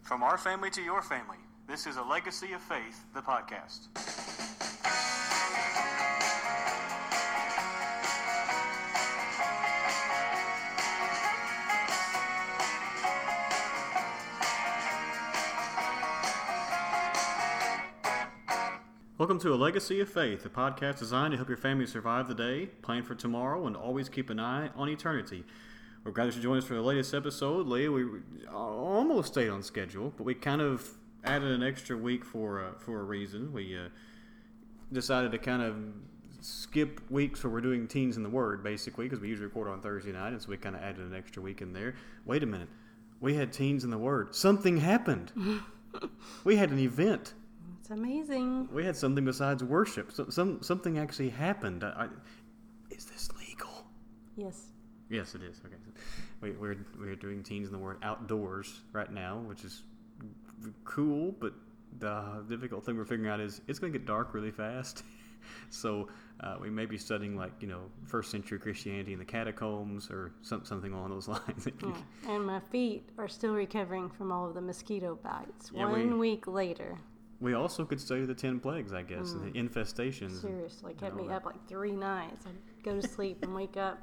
From our family to your family, this is A Legacy of Faith, the podcast. Welcome to A Legacy of Faith, a podcast designed to help your family survive the day, plan for tomorrow, and always keep an eye on eternity. We're glad that you joined us for the latest episode. Leah, we almost stayed on schedule, but we kind of added an extra week for a reason. We decided to kind of skip weeks where we're doing Teens in the Word, basically, because we usually record on Thursday night, and so we kind of added an extra week in there. Wait a minute. We had Teens in the Word. Something happened. We had an event. It's amazing. We had something besides worship. Something actually happened. Is this legal? Yes. Yes, it is. Okay, we're doing Teens in the Word outdoors right now, which is cool. But the difficult thing we're figuring out is it's going to get dark really fast. So we may be studying first century Christianity in the catacombs or something along those lines. Yeah. And my feet are still recovering from all of the mosquito bites. Yeah, 1 week later. We also could study the 10 plagues, I guess, and the infestations. Seriously, kept me up like 3 nights. I'd go to sleep and wake up.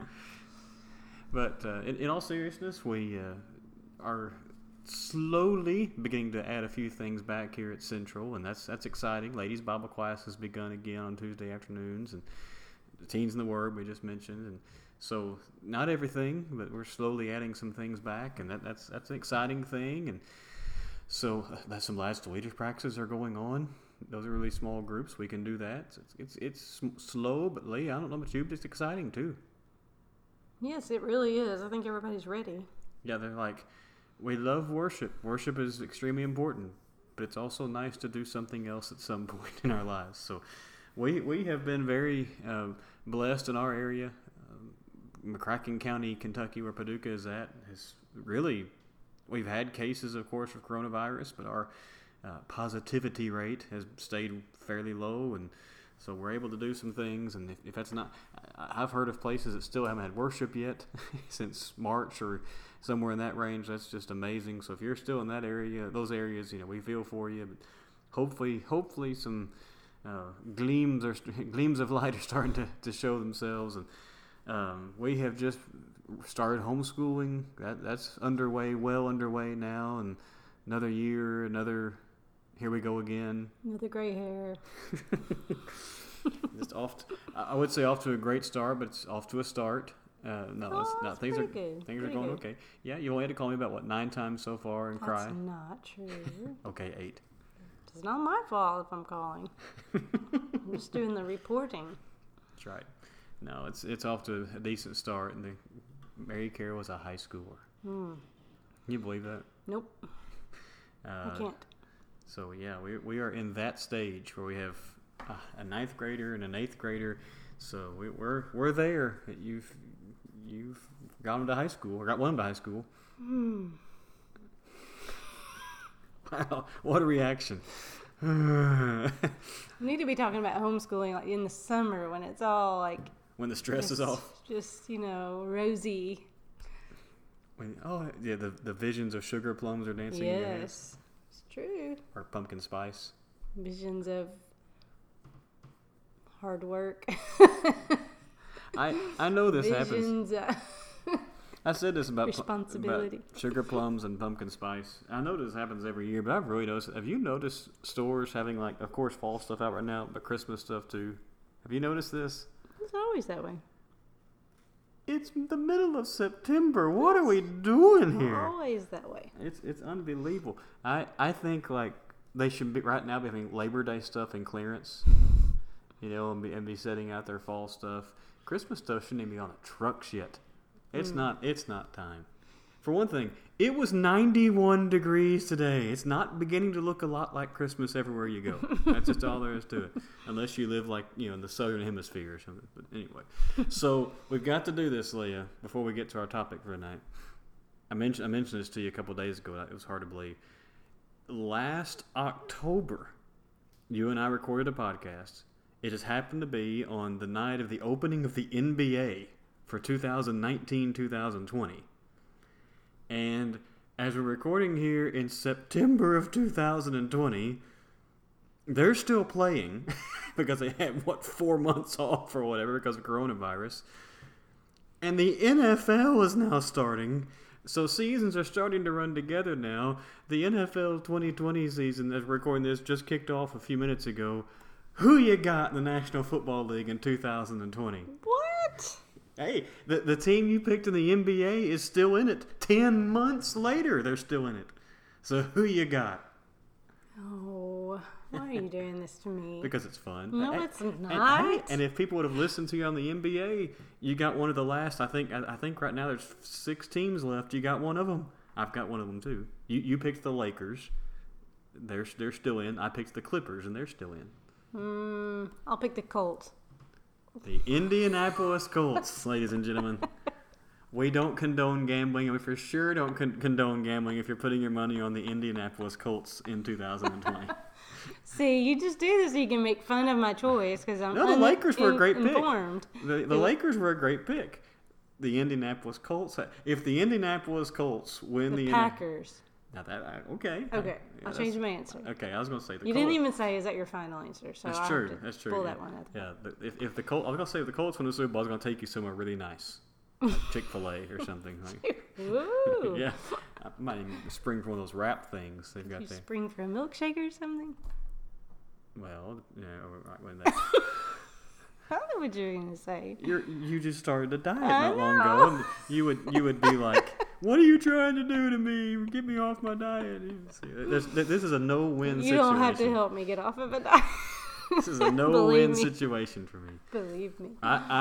But in all seriousness, we are slowly beginning to add a few things back here at Central, and that's exciting. Ladies' Bible class has begun again on Tuesday afternoons, and the Teens in the Word we just mentioned. And so not everything, but we're slowly adding some things back, and that's an exciting thing. And so that's some last leaders practices are going on. Those are really small groups. We can do that. It's slow, but Lee, I don't know about you, but it's exciting too. Yes, it really is. I think everybody's ready. Yeah, they're like, we love worship. Worship is extremely important, but it's also nice to do something else at some point in our lives. So we have been very blessed in our area. McCracken County, Kentucky, where Paducah is at, is really... We've had cases, of course, of coronavirus, but our positivity rate has stayed fairly low, and so we're able to do some things. And if that's not, I've heard of places that still haven't had worship yet since March or somewhere in that range. That's just amazing. So if you're still in that area, those areas, we feel for you. But hopefully, some gleams of light are starting to show themselves. And we have just started homeschooling. That's well underway now, and another year, here we go again. Another gray hair. Just I would say off to a great start, but it's off to a start. Things are good. Things are going okay. Yeah, you only had to call me about 9 times so far and cry. That's not true. Okay, 8. It's not my fault if I'm calling. I'm just doing the reporting. That's right. No, it's off to a decent start, and Mary Carol was a high schooler. Can you believe that? Nope. I can't. So yeah, we are in that stage where we have a 9th grader and an 8th grader. So we're there. You've got them to high school, or got one to high school. Wow, what a reaction! We need to be talking about homeschooling like in the summer when it's all like. When the stress is off. Just, rosy. The visions of sugar plums are dancing in your head. Yes, it's true. Or pumpkin spice. Visions of hard work. I know this happens. I said this about responsibility. About sugar plums and pumpkin spice. I know this happens every year, but I've really noticed. Have you noticed stores having, of course, fall stuff out right now, but Christmas stuff too? Have you noticed this? It's always that way. It's the middle of September. What are we doing here? Always that way. It's unbelievable. I think they should be right now be having Labor Day stuff in clearance, and be setting out their fall stuff. Christmas stuff shouldn't even be on the trucks yet. It's not time. For one thing, it was 91 degrees today. It's not beginning to look a lot like Christmas everywhere you go. That's just all there is to it. Unless you live in the southern hemisphere or something. But anyway. So we've got to do this, Leah, before we get to our topic for tonight. I mentioned this to you a couple of days ago. It was hard to believe. Last October, you and I recorded a podcast. It has happened to be on the night of the opening of the NBA for 2019-2020. And as we're recording here in September of 2020, they're still playing because they had, 4 months off or whatever because of coronavirus. And the NFL is now starting. So seasons are starting to run together now. The NFL 2020 season, as we're recording this, just kicked off a few minutes ago. Who you got in the National Football League in 2020? What? Hey, the team you picked in the NBA is still in it. 10 months later, they're still in it. So who you got? Oh, why are you doing this to me? Because it's fun. No, it's not. And if people would have listened to you on the NBA, you got one of the last. I think right now there's 6 teams left. You got one of them. I've got one of them too. You picked the Lakers. They're still in. I picked the Clippers, and they're still in. I'll pick the Colts. The Indianapolis Colts, ladies and gentlemen. We don't condone gambling, and we for sure don't condone gambling if you're putting your money on the Indianapolis Colts in 2020. See, you just do this so you can make fun of my choice because I'm No, the Lakers were a great informed. pick. The Lakers were a great pick. The Indianapolis Colts. If the Indianapolis Colts win The Packers. Now that okay. Okay, I'll change my answer. Okay, I was going to say the Colts. You didn't even say, is that your final answer? So That's I'll true. have to That's true. Pull yeah. that one out. Yeah. If the Colts, I was going to say if the Colts win the Super Bowl, I was going to take you somewhere really nice, Chick-fil-A or something. Like, Woo! yeah, I might even spring for one of those wrap things they've got You there. spring for a milkshake or something? Well, yeah, right when that. I don't know what you were going to say. You just started a diet I not long know. ago, and you would be like, "What are you trying to do to me? Get me off my diet." This is a no-win situation. You don't have to help me get off of a diet. This is a no-win situation for me. Believe me.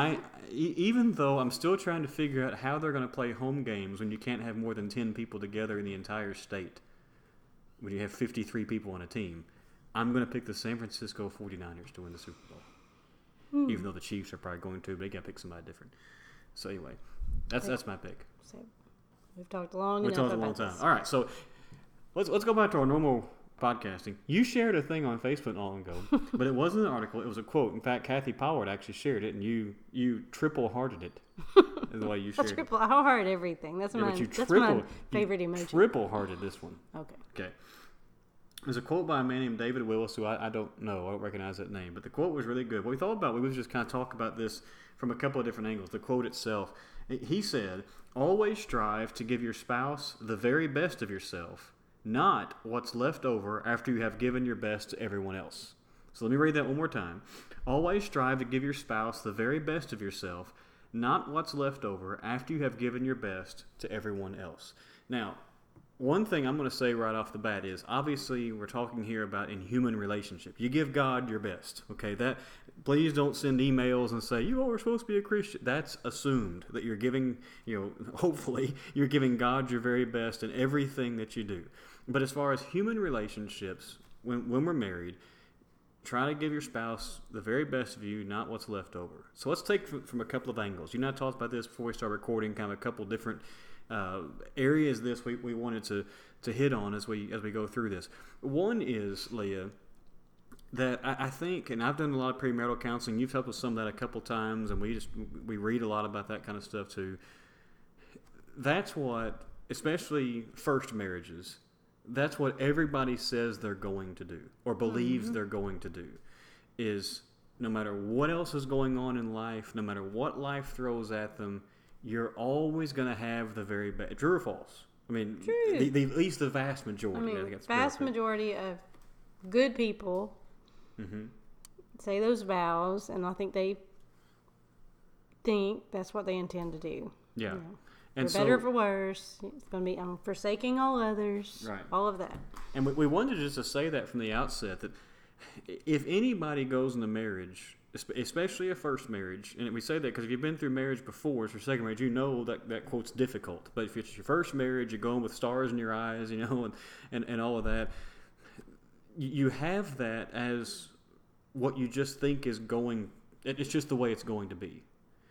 Even though I'm still trying to figure out how they're going to play home games when you can't have more than 10 people together in the entire state, when you have 53 people on a team, I'm going to pick the San Francisco 49ers to win the Super Bowl. Even though the Chiefs are probably going to, but they got to pick somebody different. So anyway, that's my pick. So, we've talked long We enough talked a about long time. this. All right, so let's go back to our normal podcasting. You shared a thing on Facebook not long ago, but it wasn't an article. It was a quote. In fact, Kathy Pollard actually shared it, and you triple-hearted it. Is the way you shared it. I'll heart everything. That's my favorite emoji. Triple-hearted this one. Okay. There's a quote by a man named David Willis, who I don't know. I don't recognize that name. But the quote was really good. What we thought about, we was just kind of talk about this from a couple of different angles. The quote itself, he said, "Always strive to give your spouse the very best of yourself, not what's left over after you have given your best to everyone else." So let me read that one more time. "Always strive to give your spouse the very best of yourself, not what's left over after you have given your best to everyone else." Now, one thing I'm going to say right off the bat is, obviously, we're talking here about in human relationship. You give God your best, okay? That please don't send emails and say, "You are supposed to be a Christian." That's assumed that you're giving, hopefully, you're giving God your very best in everything that you do. But as far as human relationships, when we're married, try to give your spouse the very best of you, not what's left over. So let's take from a couple of angles. You and I talked about this before we started recording, kind of a couple different areas we wanted to hit on as we go through this. One is, Leah, that I think, and I've done a lot of premarital counseling. You've helped with some of that a couple times, and we read a lot about that kind of stuff too. That's what, especially first marriages, that's what everybody says they're going to do or believes they're going to do, is no matter what else is going on in life, no matter what life throws at them, you're always going to have the very best. True or false? I mean, at least the vast majority. I think that's vast majority of good people say those vows, and I think they think that's what they intend to do. Yeah. And for better or for worse, it's going to be, I'm forsaking all others, right. All of that. And we wanted just to say that from the outset, that if anybody goes into marriage, especially a first marriage, and we say that because if you've been through marriage before, it's your second marriage, you know that quote's difficult. But if it's your first marriage, you're going with stars in your eyes, and all of that, you have that as what you just think is going, it's just the way it's going to be.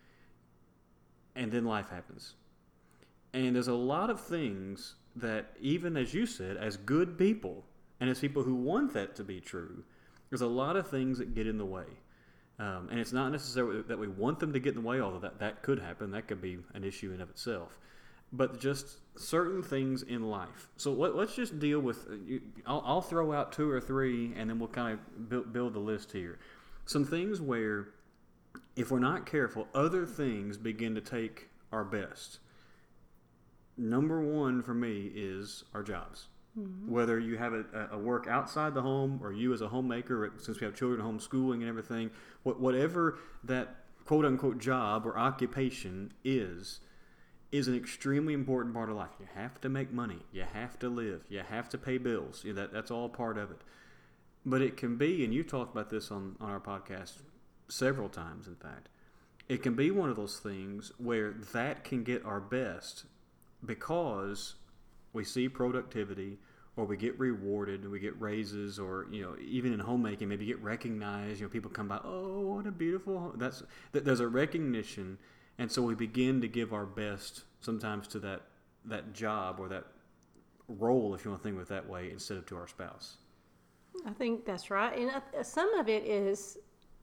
And then life happens. And there's a lot of things that, even as you said, as good people, and as people who want that to be true, there's a lot of things that get in the way. And it's not necessarily that we want them to get in the way, although that could happen. That could be an issue in of itself. but just certain things in life. So let's just deal with. I'll throw out 2 or 3, and then we'll kind of build the list here. Some things where, if we're not careful, other things begin to take our best. Number 1 for me is our jobs. Mm-hmm. Whether you have a work outside the home, or you as a homemaker, since we have children homeschooling and everything, whatever that quote-unquote job or occupation is an extremely important part of life. You have to make money. You have to live. You have to pay bills. That's all part of it. But it can be, and you've talked about this on our podcast several times, in fact, it can be one of those things where that can get our best because we see productivity, or we get rewarded, we get raises, or even in homemaking, maybe get recognized. People come by, oh, what a beautiful home. There's a recognition, and so we begin to give our best sometimes to that job or that role, if you want to think of it that way, instead of to our spouse. I think that's right, and some of it is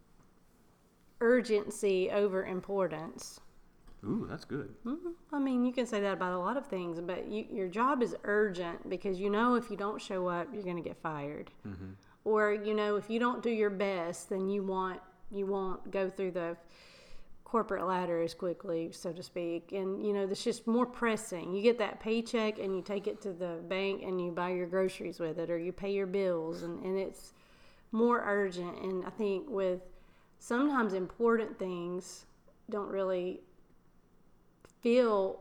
urgency over importance. Ooh, that's good. Mm-hmm. I mean, you can say that about a lot of things, but your job is urgent because if you don't show up, you're going to get fired. Mm-hmm. Or, if you don't do your best, then you won't go through the corporate ladder as quickly, so to speak. And, it's just more pressing. You get that paycheck and you take it to the bank and you buy your groceries with it, or you pay your bills, and it's more urgent. And I think with sometimes important things don't really feel,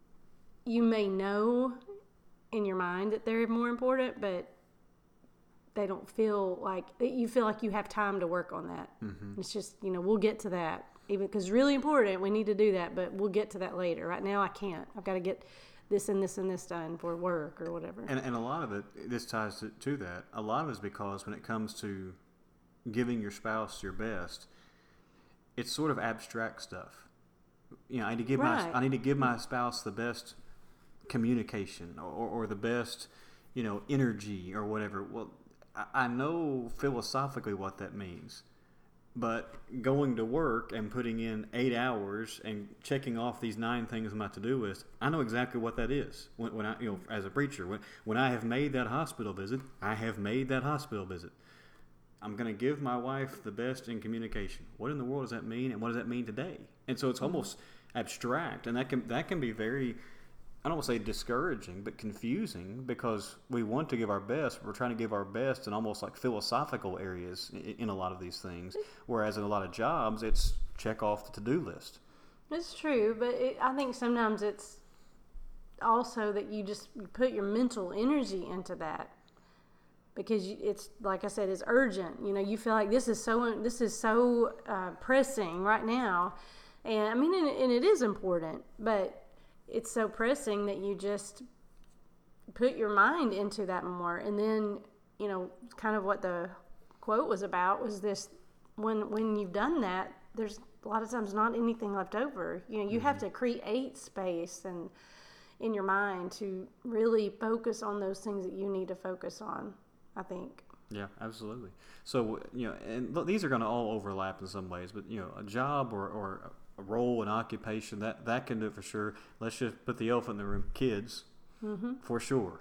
you may know in your mind that they're more important, but they don't feel like, you feel like you have time to work on that. Mm-hmm. It's just, we'll get to that, even because it's really important, we need to do that, but we'll get to that later. Right now I can't. I've got to get this and this and this done for work or whatever. And a lot of it, this ties to that, a lot of it is because when it comes to giving your spouse your best, it's sort of abstract stuff. I need to give my spouse the best communication or the best, energy or whatever. Well, I know philosophically what that means, but going to work and putting in 8 hours and checking off these 9 things on my to-do list, I know exactly what that is. When I, as a preacher, when I have made that hospital visit, I have made that hospital visit. I'm going to give my wife the best in communication. What in the world does that mean, and what does that mean today? And so it's almost abstract, and that can be very, I don't want to say discouraging, but confusing, because we want to give our best. We're trying to give our best in almost like philosophical areas in a lot of these things, whereas in a lot of jobs, it's check off the to-do list. It's true, but I think sometimes it's also that you put your mental energy into that. Because it's, like I said, it's urgent. You feel like this is so pressing right now, and I mean, and it is important, but it's so pressing that you just put your mind into that more. And then, kind of what the quote was about was this: when you've done that, there's a lot of times not anything left over. You mm-hmm. have to create space and in your mind to really focus on those things that you need to focus on, I think. Yeah, absolutely. So, and these are going to all overlap in some ways, but, a job or a role, an occupation, that can do it for sure. Let's just put the elephant in the room. Kids, mm-hmm. for sure.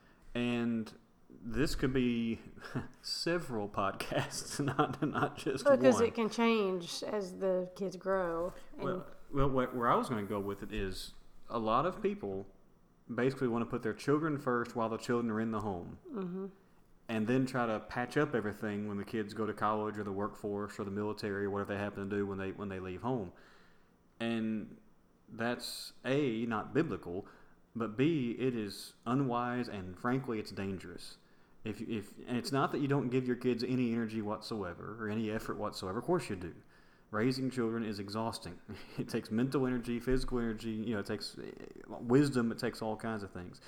And this could be several podcasts, not just one. Because it can change as the kids grow. Well, where I was going to go with it is a lot of people basically want to put their children first while the children are in the home. Mm-hmm. And then try to patch up everything when the kids go to college or the workforce or the military or whatever they happen to do when they leave home. And that's A, not biblical, but B, it is unwise, and frankly, it's dangerous. And it's not that you don't give your kids any energy whatsoever or any effort whatsoever. Of course you do. Raising children is exhausting. It takes mental energy, physical energy. It takes wisdom. It takes all kinds of things.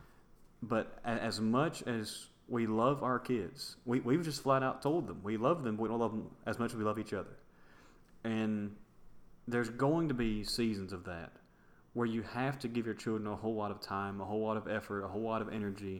But as much as we love our kids, we've just flat out told them we love them, but we don't love them as much as we love each other. And there's going to be seasons of that where you have to give your children a whole lot of time, a whole lot of effort, a whole lot of energy.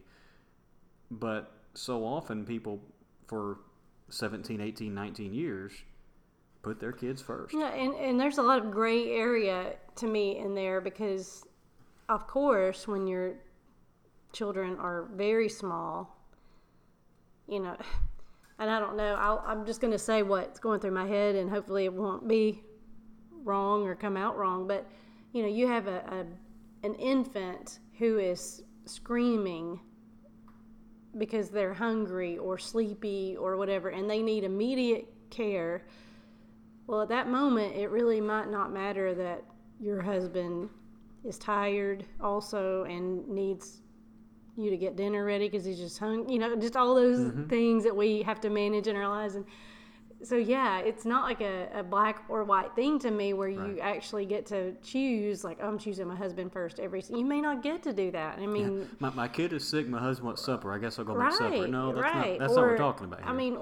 But so often people for 17, 18, 19 years put their kids first. Yeah, and there's a lot of gray area to me in there, because of course, when your children are very small, you know, and I don't know, I'm just going to say what's going through my head, and hopefully it won't be wrong or come out wrong. But, you know, you have an infant who is screaming because they're hungry or sleepy or whatever, and they need immediate care. Well, at that moment, it really might not matter that your husband is tired also and needs you to get dinner ready because he's just hungry. You know, just all those things that we have to manage in our lives. And so, yeah, it's not like a black or white thing to me where you actually get to choose, like, oh, I'm choosing my husband first. You may not get to do that. I mean, my kid is sick. My husband wants supper. I guess I'll go make supper. No, that's not what we're talking about here. I mean,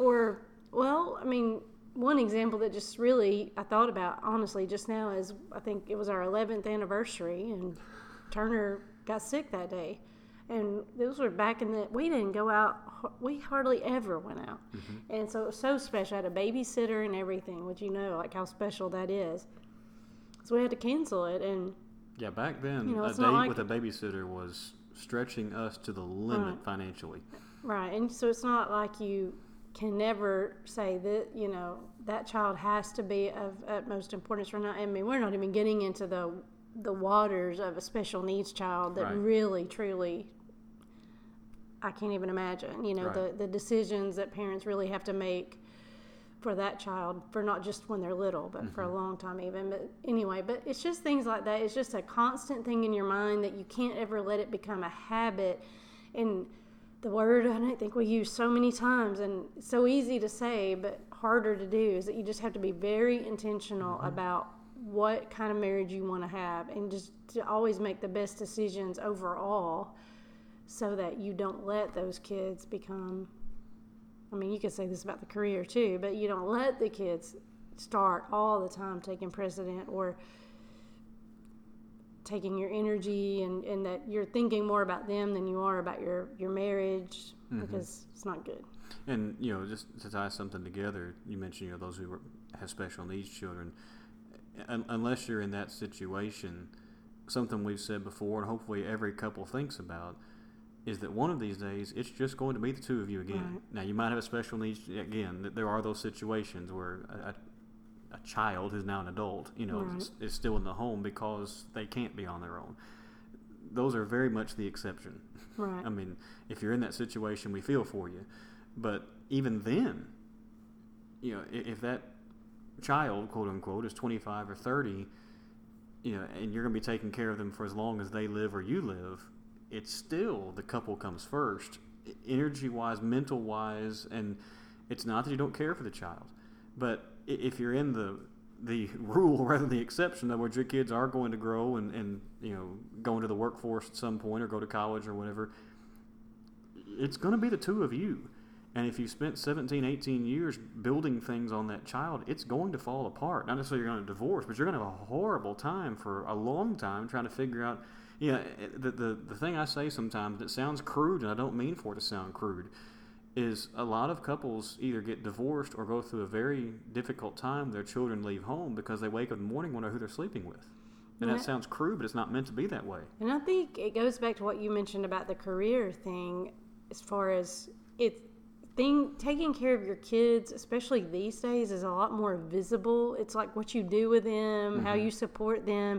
one example that just really I thought about, honestly, just now is I think it was our 11th anniversary, and Turner got sick that day. And those were back we didn't go out, we hardly ever went out. And so it was so special. I had a babysitter and everything, which you know, like how special that is. So we had to cancel it. And yeah, back then, you know, a date with a babysitter was stretching us to the limit financially. Right. And so it's not like you can never say that, you know, that child has to be of utmost importance. I mean, we're not even getting into the waters of a special needs child that really, truly, I can't even imagine, you know, the decisions that parents really have to make for that child, for not just when they're little, but for a long time even. But anyway, but it's just things like that. It's just a constant thing in your mind that you can't ever let it become a habit. And the word I don't think we use so many times, and it's so easy to say but harder to do, is that you just have to be very intentional about what kind of marriage you want to have, and just to always make the best decisions overall so that you don't let those kids become, I mean, you could say this about the career too, but you don't let the kids start all the time taking precedent or taking your energy, and that you're thinking more about them than you are about your marriage, because it's not good. And, you know, just to tie something together, you mentioned, you know, those who have special needs children, unless you're in that situation, something we've said before and hopefully every couple thinks about is that one of these days it's just going to be the two of you again. Now, you might have a special needs, again, there are those situations where a child who's now an adult, you know, is still in the home because they can't be on their own. Those are very much the exception. I mean, if you're in that situation, we feel for you. But even then, you know, if that child, quote unquote, is 25 or 30, you know, and you're going to be taking care of them for as long as they live or you live, it's still the couple comes first, energy-wise, mental-wise, and it's not that you don't care for the child. But if you're in the rule rather than the exception, of where your kids are going to grow and you know, go into the workforce at some point or go to college or whatever, it's going to be the two of you. And if you spent 17, 18 years building things on that child, it's going to fall apart. Not necessarily you're going to divorce, but you're going to have a horrible time for a long time trying to figure out. You know, the thing I say sometimes that sounds crude, and I don't mean for it to sound crude, is a lot of couples either get divorced or go through a very difficult time. Their children leave home because they wake up in the morning and wonder who they're sleeping with. And that sounds crude, but it's not meant to be that way. And I think it goes back to what you mentioned about the career thing, as far as taking care of your kids, especially these days, is a lot more visible. It's like what you do with them, how you support them.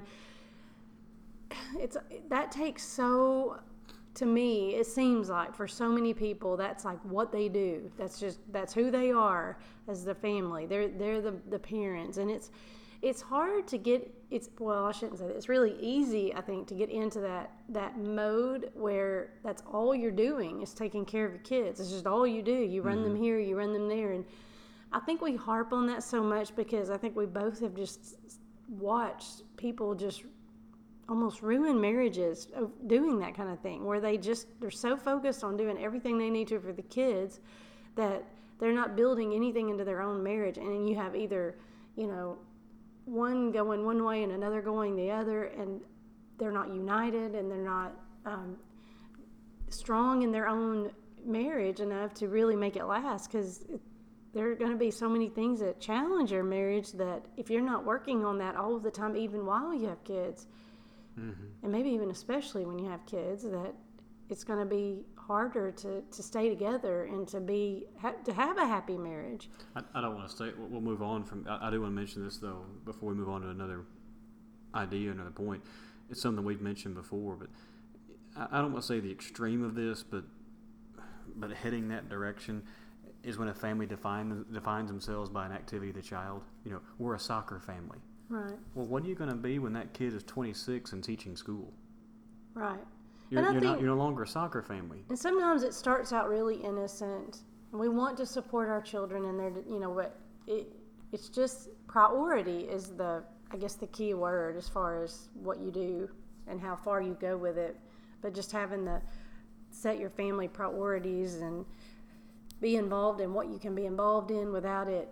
That takes so, to me, it seems like for so many people, that's like what they do. That's who they are as the family. They're the parents, and it's hard to get. I shouldn't say that. It's really easy, I think, to get into that mode where that's all you're doing is taking care of your kids. It's just all you do. You run them here, you run them there, and I think we harp on that so much because I think we both have just watched people just almost ruin marriages doing that kind of thing, where they're so focused on doing everything they need to for the kids that they're not building anything into their own marriage. And then you have either, you know, one going one way and another going the other, and they're not united and they're not strong in their own marriage enough to really make it last, because there are going to be so many things that challenge your marriage that if you're not working on that all of the time, even while you have kids, and maybe even especially when you have kids, that it's going to be harder to stay together and to have a happy marriage. I don't want to stay. We'll move on from. I do want to mention this though before we move on to another idea, another point. It's something we've mentioned before, but I don't want to say the extreme of this, but heading that direction is when a family defines themselves by an activity of the child. We're a soccer family. Right. Well, what are you going to be when that kid is 26 and teaching school? Right. You're no longer a soccer family. And sometimes it starts out really innocent. We want to support our children, and it's just priority is the key word as far as what you do and how far you go with it. But just having to set your family priorities and be involved in what you can be involved in without it.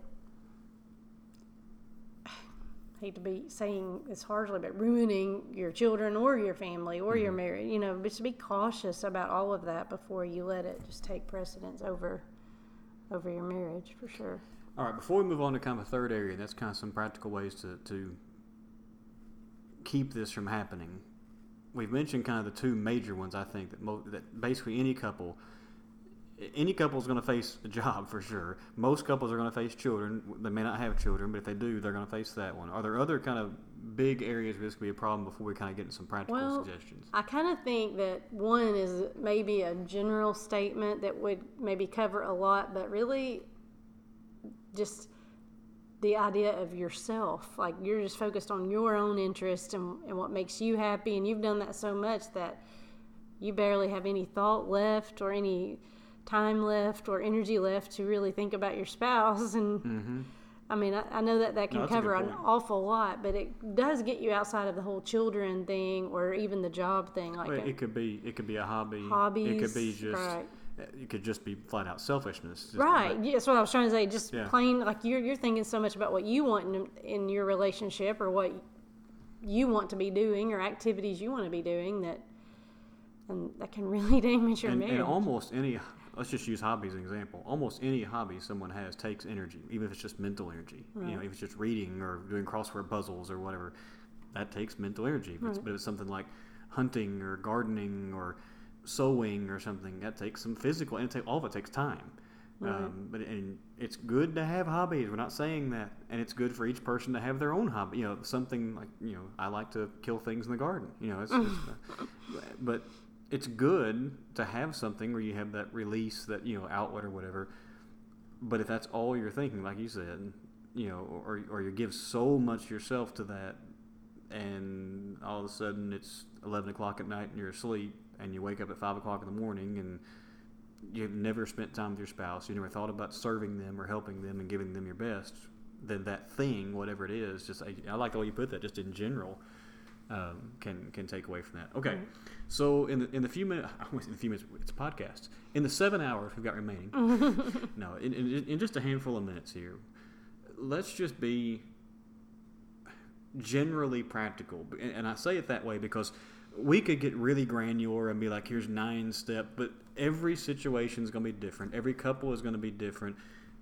I hate to be saying this harshly, but ruining your children or your family or your marriage. Just be cautious about all of that before you let it just take precedence over your marriage, for sure. All right, before we move on to kind of a third area, that's kind of some practical ways to keep this from happening. We've mentioned kind of the two major ones, I think, that basically any couple is going to face a job for sure. Most couples are going to face children. They may not have children, but if they do, they're going to face that one. Are there other kind of big areas where this could be a problem before we kind of get into some practical suggestions? I kind of think that one is maybe a general statement that would maybe cover a lot, but really just the idea of yourself. Like, you're just focused on your own interest and what makes you happy, and you've done that so much that you barely have any thought left or any time left or energy left to really think about your spouse. And I mean, I know that can cover an awful lot, but it does get you outside of the whole children thing or even the job thing. It could be a hobby. Hobbies. It could be just. Right. It could just be flat out selfishness. Right. Yeah, that's what I was trying to say. Just plain, like you're thinking so much about what you want in your relationship or what you want to be doing or activities you want to be doing and that can really damage your marriage. And almost any, let's just use hobby as an example. Almost any hobby someone has takes energy, even if it's just mental energy. Right. If it's just reading or doing crossword puzzles or whatever, that takes mental energy. But it's something like hunting or gardening or sewing or something, that takes some physical, and all of it takes time. Right. But it's good to have hobbies. We're not saying that, and it's good for each person to have their own hobby. Something like I like to kill things in the garden. But it's good to have something where you have that release, that outlet or whatever. But if that's all you're thinking, like you said, or you give so much yourself to that, and all of a sudden it's 11 o'clock at night and you're asleep, and you wake up at 5 o'clock in the morning and you've never spent time with your spouse, you never thought about serving them or helping them and giving them your best, then that thing, whatever it is, just I like the way you put that, just in general, can take away from that. Okay, so in the few minutes, it's a podcast. In the 7 hours we've got remaining, no, in just a handful of minutes here, let's just be generally practical. And I say it that way because we could get really granular and be like, here's 9 steps, but every situation is going to be different. Every couple is going to be different.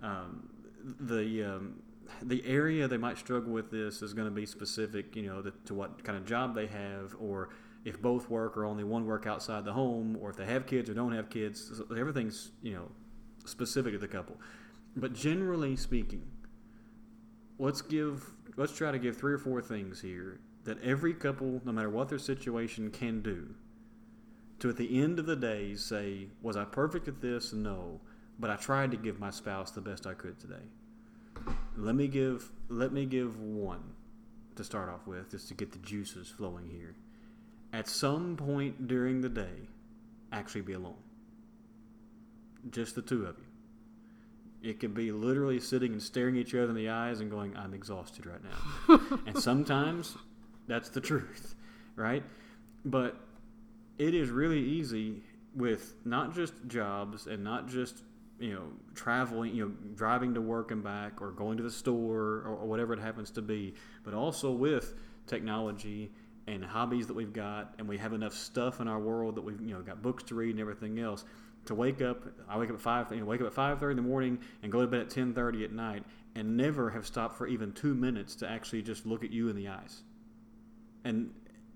The area they might struggle with this is going to be specific, to what kind of job they have, or if both work or only one work outside the home, or if they have kids or don't have kids. So everything's, specific to the couple. But generally speaking, let's try to give 3 or 4 things here that every couple, no matter what their situation, can do to, at the end of the day, say, was I perfect at this? No, but I tried to give my spouse the best I could today. Let me give one to start off with, just to get the juices flowing here. At some point during the day, actually be alone. Just the two of you. It could be literally sitting and staring each other in the eyes and going, I'm exhausted right now. And sometimes that's the truth, right? But it is really easy with not just jobs and not just, traveling, driving to work and back, or going to the store, or whatever it happens to be, but also with technology and hobbies that we've got, and we have enough stuff in our world that we've, got books to read and everything else. To wake up, I wake up at 5:30 in the morning and go to bed at 10:30 at night, and never have stopped for even 2 minutes to actually just look at you in the eyes. And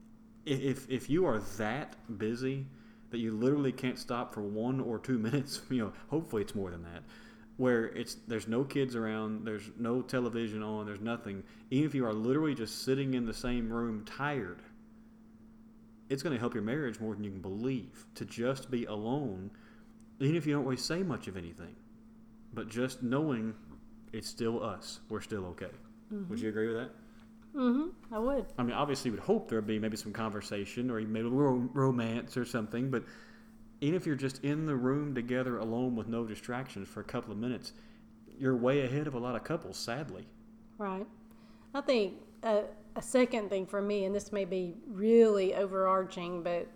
if you are that busy that you literally can't stop for 1 or 2 minutes, hopefully it's more than that, where there's no kids around, there's no television on, there's nothing. Even if you are literally just sitting in the same room tired, it's going to help your marriage more than you can believe to just be alone, even if you don't really say much of anything. But just knowing it's still us, we're still okay. Mm-hmm. Would you agree with that? I would. I mean, obviously, we'd hope there'd be maybe some conversation or maybe romance or something, but even if you're just in the room together alone with no distractions for a couple of minutes, you're way ahead of a lot of couples, sadly. Right. I think a second thing for me, and this may be really overarching, but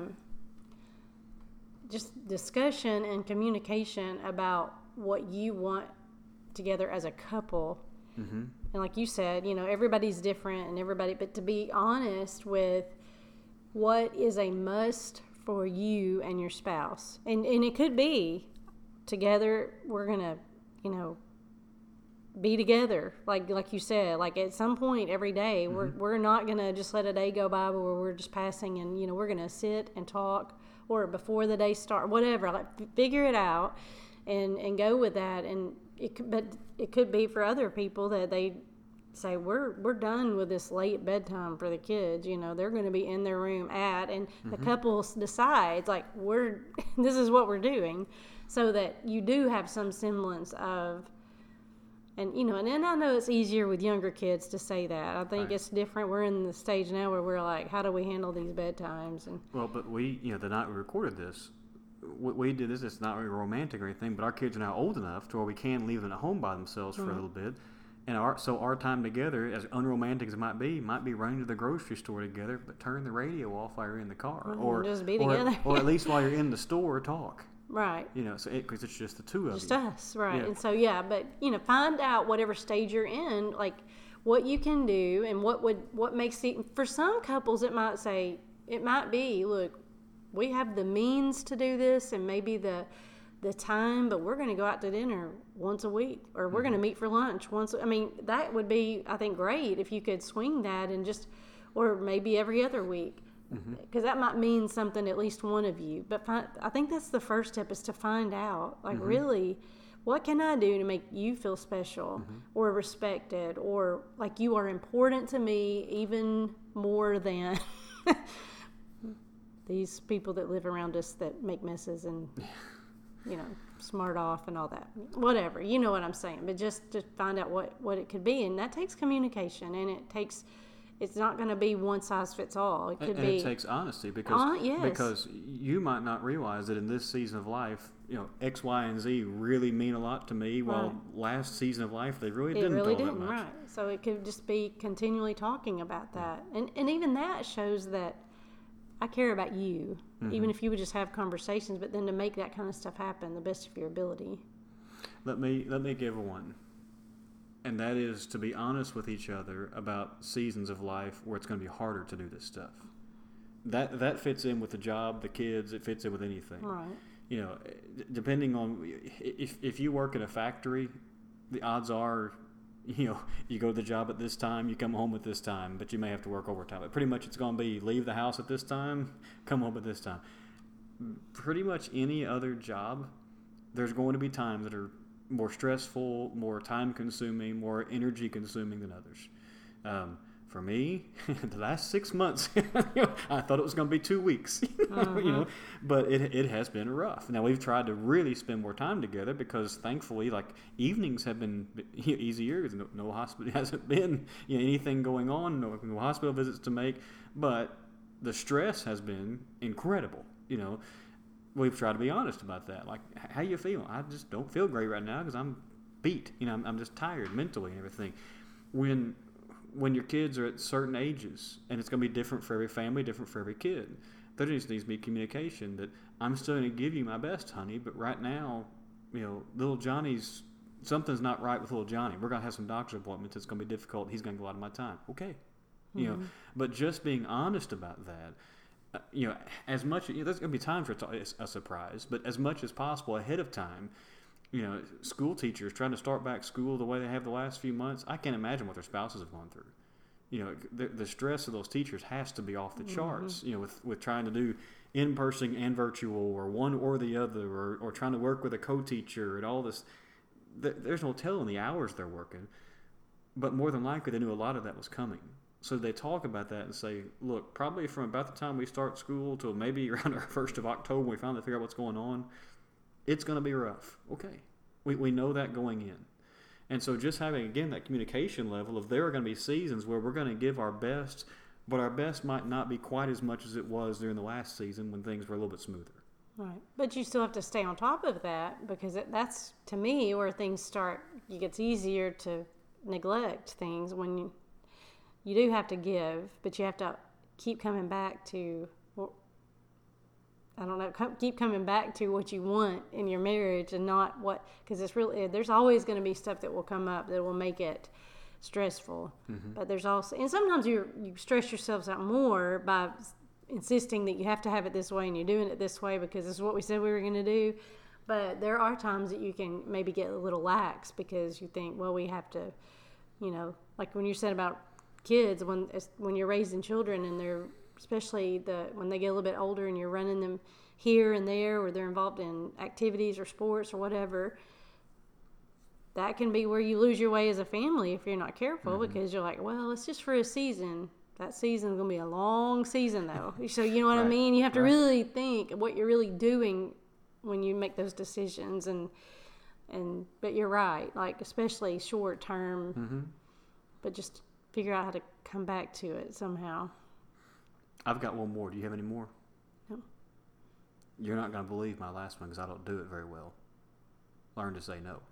just discussion and communication about what you want together as a couple. Mm-hmm. And like you said, everybody's different but to be honest with what is a must for you and your spouse. And it could be together, we're going to, be together. Like you said, like at some point every day, mm-hmm. we're not going to just let a day go by where we're just passing and, we're going to sit and talk or before the day starts, whatever, like figure it out and go with that. And it could be for other people that they say we're done with this late bedtime for the kids. They're going to be in their room and mm-hmm. the couple decides like this is what we're doing, so that you do have some semblance of. And and I know it's easier with younger kids to say that. I think It's different. We're in the stage now where we're like, how do we handle these bedtimes? And but we, the night we recorded this, we did this. It's not really romantic or anything, but our kids are now old enough to where we can leave them at home by themselves for a little bit. And our time together, as unromantic as it might be running to the grocery store together, but turn the radio off while you're in the car, or just be together, or at least while you're in the store, talk. Right. So because it's just the two of you. Just us, right? Yeah. And so but find out whatever stage you're in, like what you can do, and what makes it. For some couples, it might be, look, we have the means to do this, and maybe the time, but we're going to go out to dinner once a week, or we're going to meet for lunch once. I mean, that would be, I think, great if you could swing that and or maybe every other week. Because that might mean something to at least one of you. But I think that's the first step, is to find out, like, really, what can I do to make you feel special or respected, or like you are important to me even more than these people that live around us that make messes and, smart off and all that. Whatever, you know what I'm saying. But just to find out what it could be. And that takes communication, and it's not going to be one size fits all. It could be. It takes honesty because you might not realize that in this season of life, X, Y, and Z really mean a lot to me. While last season of life, they really didn't. It really didn't, that much. Right? So it could just be continually talking about that, and even that shows that I care about you, even if you would just have conversations. But then to make that kind of stuff happen, the best of your ability. Let me give one. And that is to be honest with each other about seasons of life where it's going to be harder to do this stuff. That fits in with the job, the kids. It fits in with anything. Right. Depending on if you work in a factory, the odds are, you go to the job at this time, you come home at this time, but you may have to work overtime. But pretty much it's going to be leave the house at this time, come home at this time. Pretty much any other job, there's going to be times that are more stressful, more time-consuming, more energy-consuming than others. For me, the last 6 months, I thought it was going to be 2 weeks, but it has been rough. Now, we've tried to really spend more time together because, thankfully, like, evenings have been easier. No hospital hasn't been anything going on, no hospital visits to make, but the stress has been incredible, We've tried to be honest about that. Like, how you feel? I just don't feel great right now because I'm beat. I'm just tired mentally and everything. When your kids are at certain ages, and it's going to be different for every family, different for every kid, there just needs to be communication that I'm still going to give you my best, honey, but right now, little Johnny's, something's not right with little Johnny. We're going to have some doctor's appointments. It's going to be difficult. He's going to go out of my time. Okay. But just being honest about that, as much, there's going to be times where it's a surprise, but as much as possible ahead of time, school teachers trying to start back school the way they have the last few months, I can't imagine what their spouses have gone through. the stress of those teachers has to be off the charts, with trying to do in-person and virtual, or one or the other, or trying to work with a co-teacher and all this. There's no telling the hours they're working, but more than likely they knew a lot of that was coming. So they talk about that and say, look, probably from about the time we start school till maybe around our 1st of October, when we finally figure out what's going on, it's going to be rough. Okay. We know that going in. And so just having, again, that communication level of there are going to be seasons where we're going to give our best, but our best might not be quite as much as it was during the last season when things were a little bit smoother. Right. But you still have to stay on top of that, because that's, to me, where things start, it gets easier to neglect things when you do have to give, but you have to keep coming back to, keep coming back to what you want in your marriage, and not what, because it's really, there's always going to be stuff that will come up that will make it stressful. Mm-hmm. But there's also, and sometimes you stress yourselves out more by insisting that you have to have it this way and you're doing it this way because this is what we said we were going to do. But there are times that you can maybe get a little lax because you think, well, we have to, like when you said about kids, when you're raising children and they're, especially when they get a little bit older and you're running them here and there, or they're involved in activities or sports or whatever, that can be where you lose your way as a family if you're not careful. Mm-hmm. Because you're like, well, it's just for a season. That season's going to be a long season, though. So you know what I mean? You have to really think what you're really doing when you make those decisions. But you're right, like especially short term. Mm-hmm. But just figure out how to come back to it somehow. I've got one more. Do you have any more? No. You're not going to believe my last one because I don't do it very well. Learn to say no.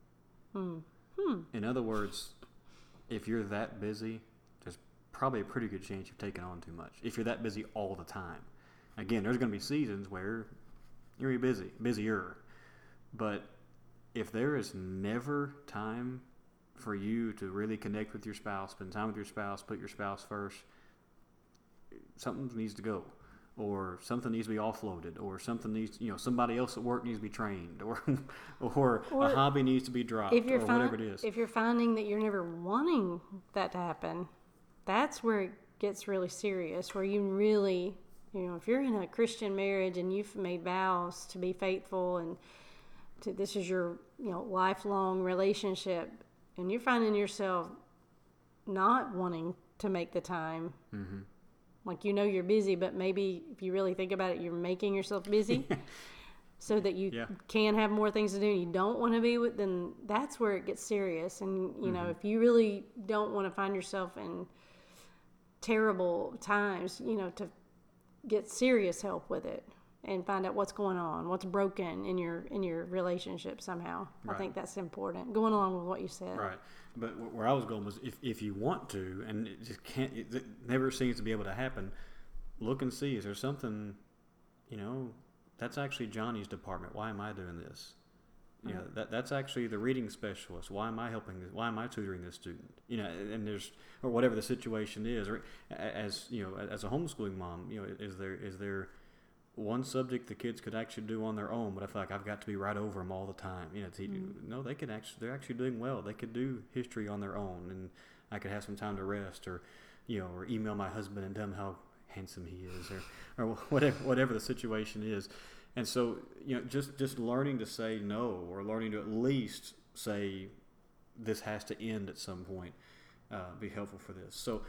In other words, if you're that busy, there's probably a pretty good chance you've taken on too much. If you're that busy all the time. Again, there's going to be seasons where you're busier. But if there is never time for you to really connect with your spouse, spend time with your spouse, put your spouse first, something needs to go, or something needs to be offloaded, or something needs, somebody else at work needs to be trained, or a hobby needs to be dropped, or whatever it is. If you're finding that you're never wanting that to happen, that's where it gets really serious, where you really, if you're in a Christian marriage and you've made vows to be faithful and this is your, lifelong relationship, and you're finding yourself not wanting to make the time, mm-hmm. Like, you're busy, but maybe if you really think about it, you're making yourself busy so that you can have more things to do and you don't want to be with, then that's where it gets serious. And, mm-hmm. If you really don't want to find yourself in terrible times, to get serious help with it and find out what's going on, what's broken in your relationship somehow. Right. I think that's important, going along with what you said. Right. But where I was going was if you want to, and it just can't, it never seems to be able to happen, look and see, is there something, that's actually Johnny's department. Why am I doing this? Right. That's actually the reading specialist. Why am I helping this? Why am I tutoring this student? And there's, or whatever the situation is, or as a homeschooling mom, is there one subject the kids could actually do on their own, but I feel like I've got to be right over them all the time. No, they're actually doing well. They could do history on their own, and I could have some time to rest, or email my husband and tell him how handsome he is, or whatever the situation is. And so, just learning to say no, or learning to at least say this has to end at some point, be helpful for this. So,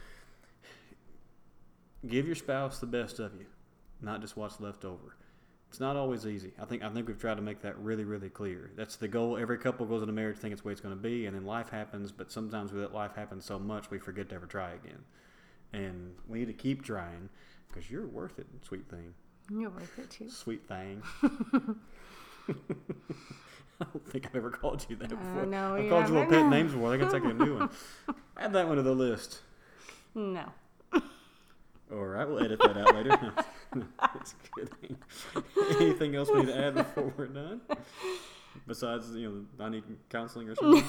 give your spouse the best of you, not just what's left over. It's not always easy. I think we've tried to make that really, really clear. That's the goal. Every couple goes into marriage thinking it's the way it's going to be, and then life happens, but sometimes that life happens so much we forget to ever try again. And we need to keep trying, because you're worth it, sweet thing. You're worth it, too. Sweet thing. I don't think I've ever called you that before. No, I've called you little pet names before. I think it's like a new one. Add that one to the list. No. All right, we'll edit that out later. No, just kidding. Anything else we need to add before we're done? Besides, I need counseling or something?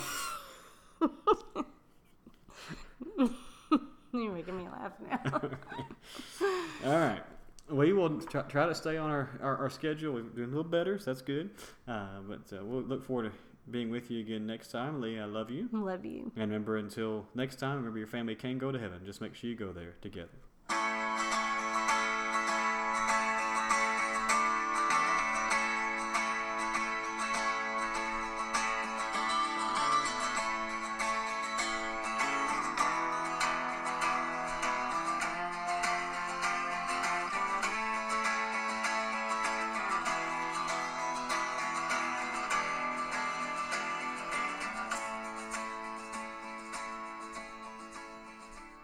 You're making me laugh now. All right. We will we'll try to stay on our schedule. We're doing a little better, so that's good. But we'll look forward to being with you again next time. Lee, I love you. Love you. And remember, until next time, remember your family can go to heaven. Just make sure you go there together.